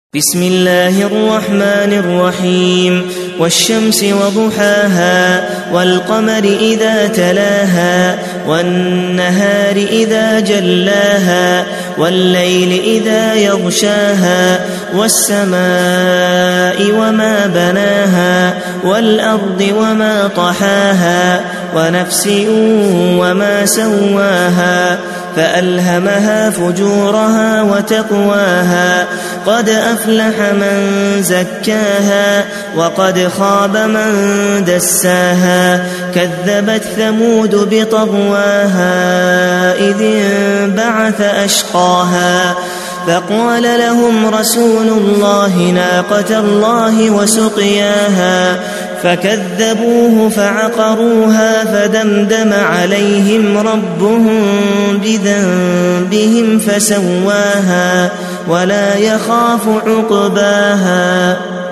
بسم الله الرحمن الرحيم والشمس وضحاها والقمر إذا تلاها والنهار إذا جلاها والليل إذا يغشاها والسماء وما بناها والأرض وما طحاها ونفس وما سواها فألهمها فجورها وتقواها قد أفلح من زكاها وقد خاب من دساها كذبت ثمود بطغواها إذ انبعث أشقاها فقال لهم رسول الله ناقة الله وسقياها فكذبوه فعقروها فدمدم عليهم ربهم بذنبهم فسواها ولا يخاف عقباها.